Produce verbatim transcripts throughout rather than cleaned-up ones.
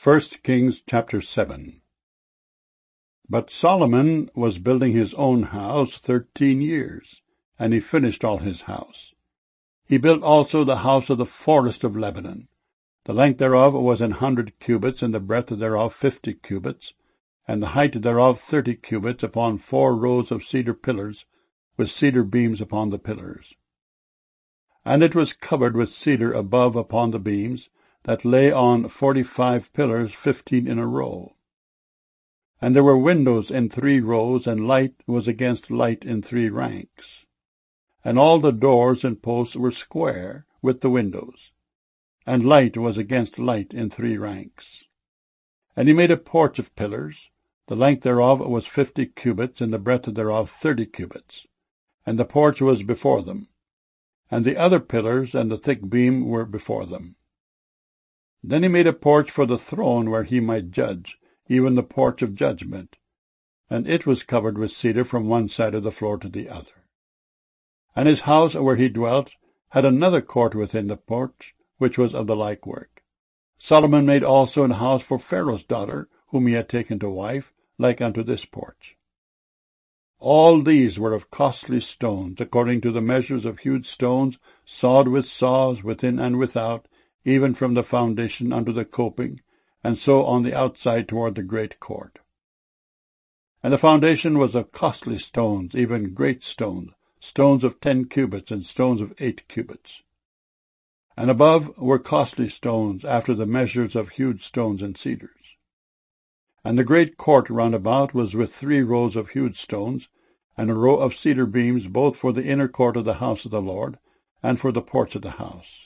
First Kings chapter seven. But Solomon was building his own house thirteen years, and he finished all his house. He built also the house of the forest of Lebanon. The length thereof was an hundred cubits, and the breadth thereof fifty cubits, and the height thereof thirty cubits, upon four rows of cedar pillars, with cedar beams upon the pillars. And it was covered with cedar above upon the beams, that lay on forty-five pillars, fifteen in a row. And there were windows in three rows, and light was against light in three ranks. And all the doors and posts were square, with the windows, and light was against light in three ranks. And he made a porch of pillars. The length thereof was fifty cubits, and the breadth thereof thirty cubits. And the porch was before them. And the other pillars and the thick beam were before them. Then he made a porch for the throne where he might judge, even the porch of judgment, and it was covered with cedar from one side of the floor to the other. And his house where he dwelt had another court within the porch, which was of the like work. Solomon made also an house for Pharaoh's daughter, whom he had taken to wife, like unto this porch. All these were of costly stones, according to the measures of hewed stones, sawed with saws within and without, even from the foundation unto the coping, and so on the outside toward the great court. And the foundation was of costly stones, even great stones, stones of ten cubits, and stones of eight cubits. And above were costly stones, after the measures of hewed stones and cedars. And the great court round about was with three rows of hewed stones, and a row of cedar beams, both for the inner court of the house of the Lord, and for the porch of the house.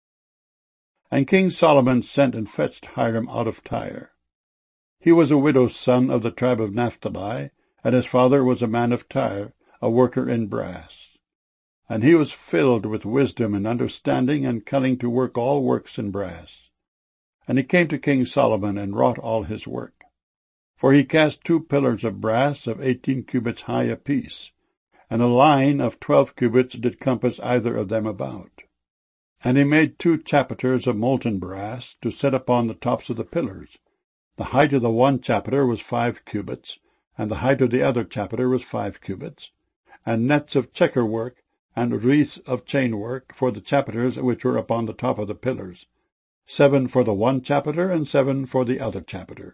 And King Solomon sent and fetched Hiram out of Tyre. He was a widow's son of the tribe of Naphtali, and his father was a man of Tyre, a worker in brass. And he was filled with wisdom and understanding, and cunning to work all works in brass. And he came to King Solomon, and wrought all his work. For he cast two pillars of brass of eighteen cubits high apiece, and a line of twelve cubits did compass either of them about. And he made two chapiters of molten brass, to set upon the tops of the pillars. The height of the one chapiter was five cubits, and the height of the other chapiter was five cubits, and nets of checker work, and wreaths of chain work, for the chapiters which were upon the top of the pillars, seven for the one chapiter, and seven for the other chapiter.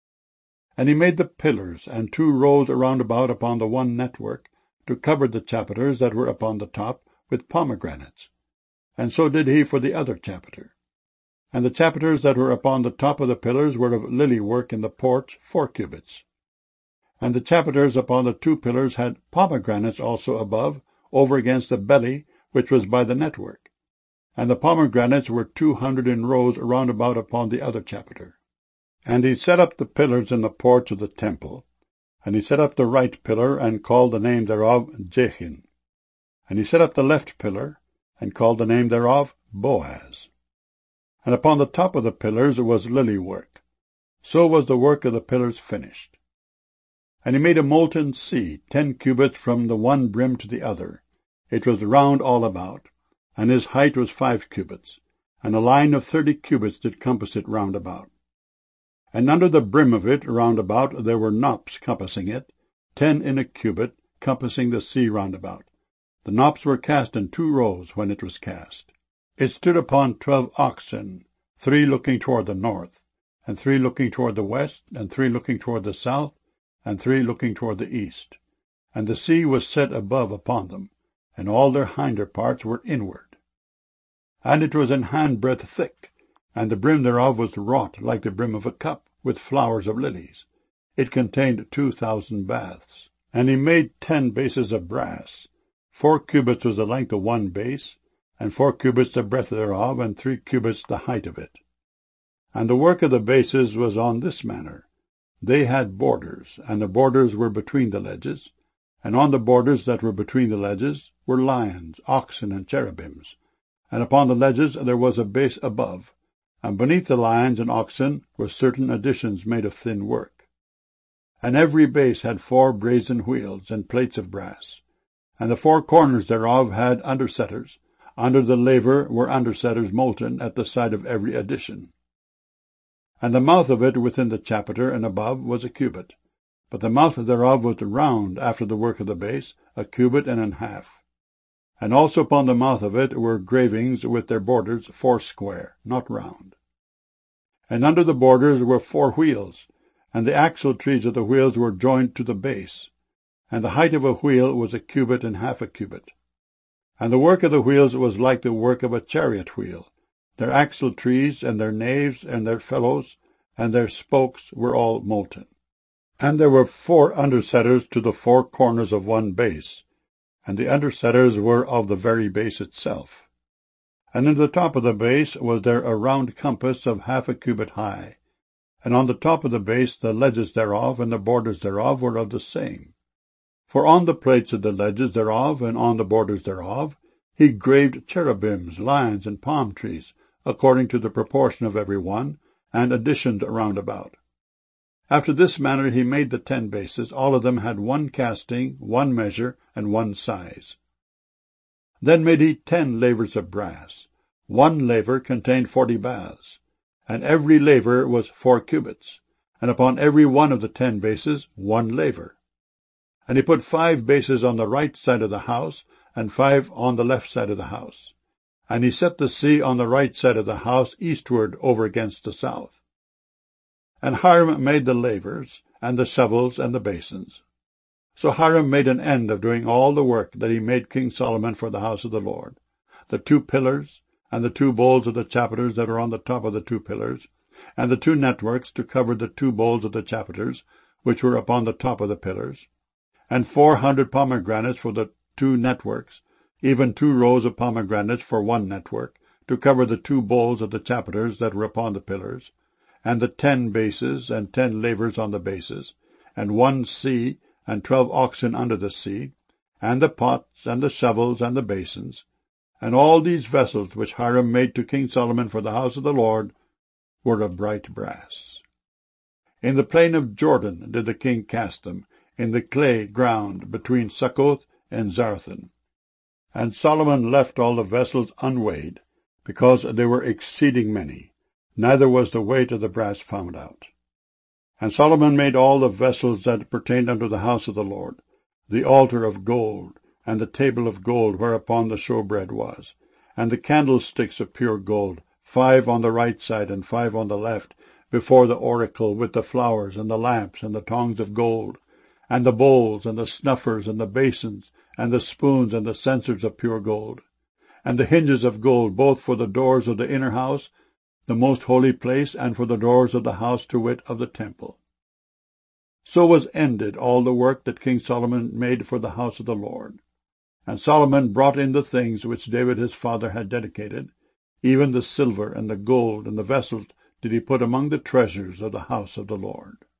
And he made the pillars, and two rows around about upon the one network, to cover the chapiters that were upon the top, with pomegranates. And so did he for the other chapiter. And the chapiters that were upon the top of the pillars were of lily work in the porch, four cubits. And the chapiters upon the two pillars had pomegranates also above, over against the belly, which was by the network. And the pomegranates were two hundred in rows round about upon the other chapiter. And he set up the pillars in the porch of the temple. And he set up the right pillar, and called the name thereof Jachin. And he set up the left pillar, and called the name thereof Boaz. And upon the top of the pillars was lily work. So was the work of the pillars finished. And he made a molten sea, ten cubits from the one brim to the other. It was round all about, and his height was five cubits, and a line of thirty cubits did compass it round about. And under the brim of it round about there were knops compassing it, ten in a cubit, compassing the sea round about. The knops were cast in two rows when it was cast. It stood upon twelve oxen, three looking toward the north, and three looking toward the west, and three looking toward the south, and three looking toward the east. And the sea was set above upon them, and all their hinder parts were inward. And it was an handbreadth thick, and the brim thereof was wrought like the brim of a cup, with flowers of lilies. It contained two thousand baths. And he made ten bases of brass. Four cubits was the length of one base, and four cubits the breadth thereof, and three cubits the height of it. And the work of the bases was on this manner. They had borders, and the borders were between the ledges, and on the borders that were between the ledges were lions, oxen, and cherubims. And upon the ledges there was a base above, and beneath the lions and oxen were certain additions made of thin work. And every base had four brazen wheels, and plates of brass. And the four corners thereof had undersetters. Under the laver were undersetters molten at the side of every addition. And the mouth of it within the chapiter and above was a cubit. But the mouth thereof was round after the work of the base, a cubit and an half. And also upon the mouth of it were gravings with their borders foursquare, not round. And under the borders were four wheels, and the axle trees of the wheels were joined to the base. And the height of a wheel was a cubit and half a cubit. And the work of the wheels was like the work of a chariot wheel. Their axle trees and their naves and their felloes and their spokes were all molten. And there were four undersetters to the four corners of one base, and the undersetters were of the very base itself. And in the top of the base was there a round compass of half a cubit high, and on the top of the base the ledges thereof and the borders thereof were of the same. For on the plates of the ledges thereof and on the borders thereof he graved cherubims, lions, and palm trees, according to the proportion of every one, and additioned round about. After this manner he made the ten bases. All of them had one casting, one measure, and one size. Then made he ten lavers of brass. One laver contained forty baths, and every laver was four cubits, and upon every one of the ten bases one laver. And he put five bases on the right side of the house, and five on the left side of the house. And he set the sea on the right side of the house eastward over against the south. And Hiram made the lavers, and the shovels, and the basins. So Hiram made an end of doing all the work that he made King Solomon for the house of the Lord, the two pillars, and the two bowls of the chapiters that are on the top of the two pillars, and the two networks to cover the two bowls of the chapiters, which were upon the top of the pillars, and four hundred pomegranates for the two networks, even two rows of pomegranates for one network, to cover the two bowls of the chapiters that were upon the pillars, and the ten bases, and ten lavers on the bases, and one sea, and twelve oxen under the sea, and the pots, and the shovels, and the basins, and all these vessels which Hiram made to King Solomon for the house of the Lord were of bright brass. In the plain of Jordan did the king cast them, in the clay ground between Succoth and Zarthan. And Solomon left all the vessels unweighed, because they were exceeding many, neither was the weight of the brass found out. And Solomon made all the vessels that pertained unto the house of the Lord, the altar of gold, and the table of gold whereupon the showbread was, and the candlesticks of pure gold, five on the right side and five on the left, before the oracle with the flowers, and the lamps, and the tongs of gold, and the bowls, and the snuffers, and the basins, and the spoons, and the censers of pure gold, and the hinges of gold, both for the doors of the inner house, the most holy place, and for the doors of the house, to wit, of the temple. So was ended all the work that King Solomon made for the house of the Lord. And Solomon brought in the things which David his father had dedicated, even the silver and the gold and the vessels did he put among the treasures of the house of the Lord.